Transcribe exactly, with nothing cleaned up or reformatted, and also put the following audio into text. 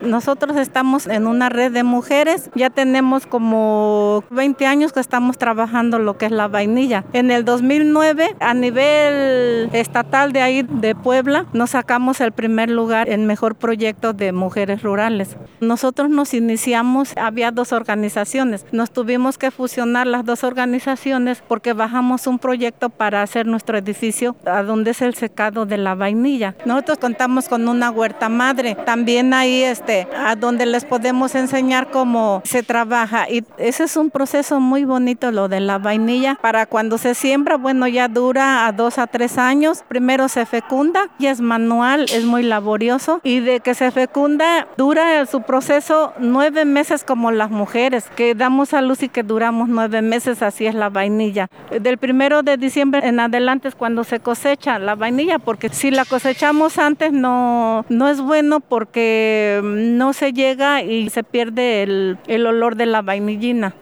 Nosotros estamos en una red de mujeres, ya tenemos como veinte años que estamos trabajando lo que es la vainilla. En el dos mil nueve, a nivel estatal de ahí de Puebla, nos sacamos el primer lugar en mejor proyecto de mujeres rurales. Nosotros nos iniciamos, había dos organizaciones, nos tuvimos que fusionar las dos organizaciones porque bajamos un proyecto para hacer nuestro edificio a donde es el secado de la vainilla. Nosotros contamos con una huerta madre, también ahí este a donde les podemos enseñar cómo se trabaja, y ese es un proceso muy bonito, lo de la vainilla. Para cuando se siembra, bueno, ya dura a dos a tres años. Primero se fecunda, ya es manual, es muy laborioso, y de que se fecunda dura su proceso nueve meses, como las mujeres que damos a luz y que duramos nueve meses, así es la vainilla. Del primero de diciembre en adelante es cuando se cosecha la vainilla, porque si la cosechamos antes no, no es bueno, porque no se llega y se pierde el, el olor de la vainillina.